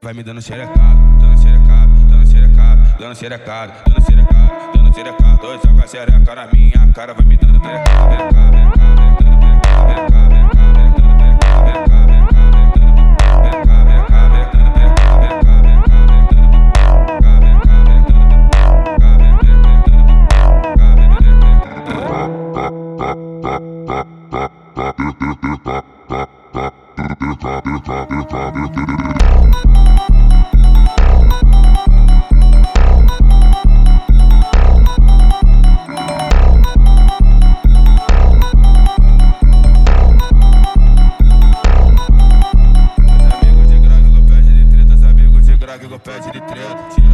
vai me dando xerecado, dando xerecado, dando xerecado, dando xerecado, dando xerecado, dando xerecado. Dois joga a xereca na minha cara, vai me dando xerecado. Pede de treta.